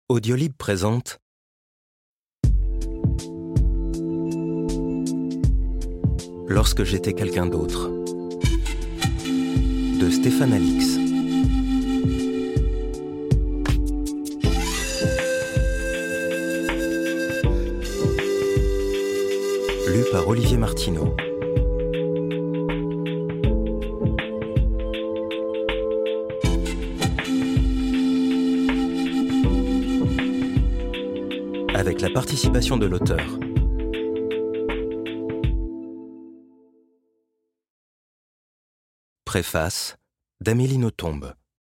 Audiolib présente Lorsque j'étais quelqu'un d'autre de Stéphane Alix. Lu par Olivier Martineau. Avec la participation de l'auteur. Préface d'Amélie Nothomb.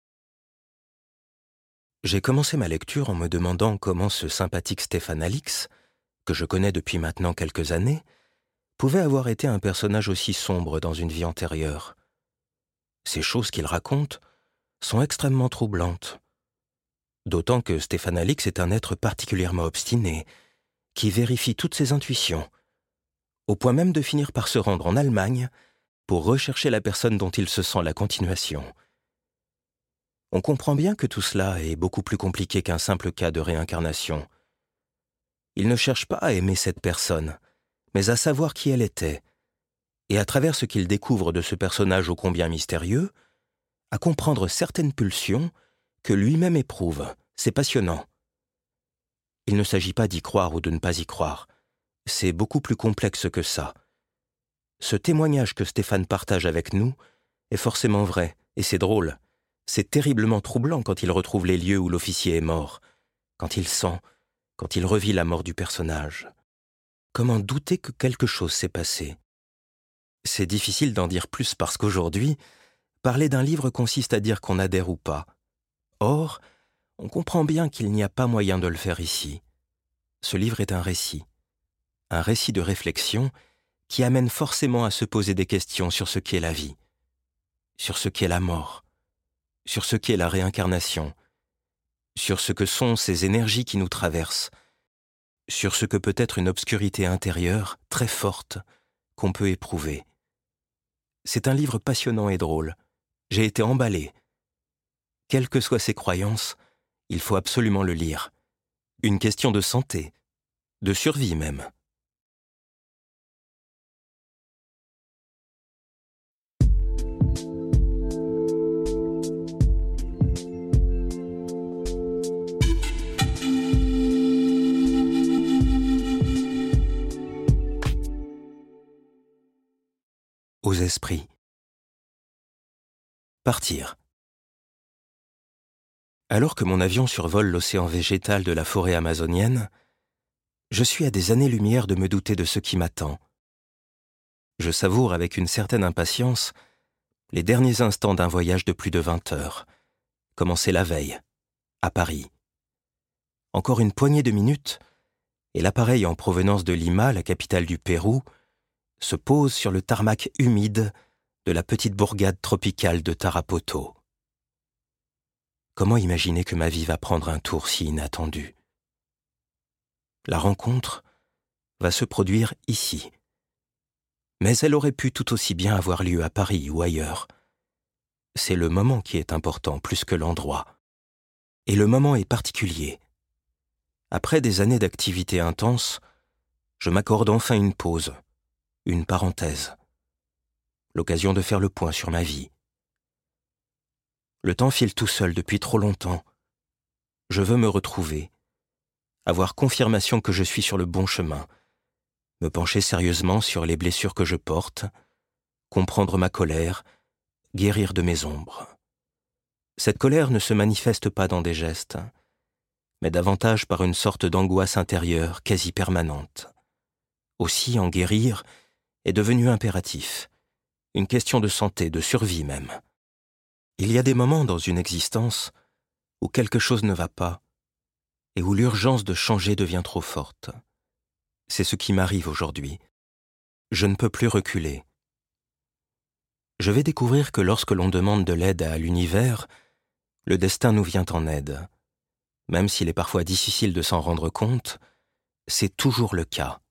J'ai commencé ma lecture en me demandant comment ce sympathique Stéphane Alix, que je connais depuis maintenant quelques années, pouvait avoir été un personnage aussi sombre dans une vie antérieure. Ces choses qu'il raconte sont extrêmement troublantes. D'autant que Stéphane Alix est un être particulièrement obstiné, qui vérifie toutes ses intuitions, au point même de finir par se rendre en Allemagne pour rechercher la personne dont il se sent la continuation. On comprend bien que tout cela est beaucoup plus compliqué qu'un simple cas de réincarnation. Il ne cherche pas à aimer cette personne, mais à savoir qui elle était, et à travers ce qu'il découvre de ce personnage ô combien mystérieux, à comprendre certaines pulsions que lui-même éprouve. C'est passionnant. Il ne s'agit pas d'y croire ou de ne pas y croire. C'est beaucoup plus complexe que ça. Ce témoignage que Stéphane partage avec nous est forcément vrai, et c'est drôle. C'est terriblement troublant quand il retrouve les lieux où l'officier est mort, quand il sent, quand il revit la mort du personnage. Comment douter que quelque chose s'est passé? C'est difficile d'en dire plus parce qu'aujourd'hui, parler d'un livre consiste à dire qu'on adhère ou pas. Or, on comprend bien qu'il n'y a pas moyen de le faire ici. Ce livre est un récit de réflexion qui amène forcément à se poser des questions sur ce qu'est la vie, sur ce qu'est la mort, sur ce qu'est la réincarnation, sur ce que sont ces énergies qui nous traversent, sur ce que peut être une obscurité intérieure très forte qu'on peut éprouver. C'est un livre passionnant et drôle. J'ai été emballé. Quelles que soient ses croyances, il faut absolument le lire. Une question de santé, de survie même. Aux esprits. Partir. Alors que mon avion survole l'océan végétal de la forêt amazonienne, je suis à des années-lumière de me douter de ce qui m'attend. Je savoure avec une certaine impatience les derniers instants d'un voyage de plus de 20 heures, commencé la veille, à Paris. Encore une poignée de minutes, et l'appareil en provenance de Lima, la capitale du Pérou, se pose sur le tarmac humide de la petite bourgade tropicale de Tarapoto. Comment imaginer que ma vie va prendre un tour si inattendu? La rencontre va se produire ici. Mais elle aurait pu tout aussi bien avoir lieu à Paris ou ailleurs. C'est le moment qui est important plus que l'endroit. Et le moment est particulier. Après des années d'activité intense, je m'accorde enfin une pause, une parenthèse. L'occasion de faire le point sur ma vie. Le temps file tout seul depuis trop longtemps. Je veux me retrouver, avoir confirmation que je suis sur le bon chemin, me pencher sérieusement sur les blessures que je porte, comprendre ma colère, guérir de mes ombres. Cette colère ne se manifeste pas dans des gestes, mais davantage par une sorte d'angoisse intérieure quasi permanente. Aussi, en guérir est devenu impératif, une question de santé, de survie même. Il y a des moments dans une existence où quelque chose ne va pas et où l'urgence de changer devient trop forte. C'est ce qui m'arrive aujourd'hui. Je ne peux plus reculer. Je vais découvrir que lorsque l'on demande de l'aide à l'univers, le destin nous vient en aide. Même s'il est parfois difficile de s'en rendre compte, c'est toujours le cas.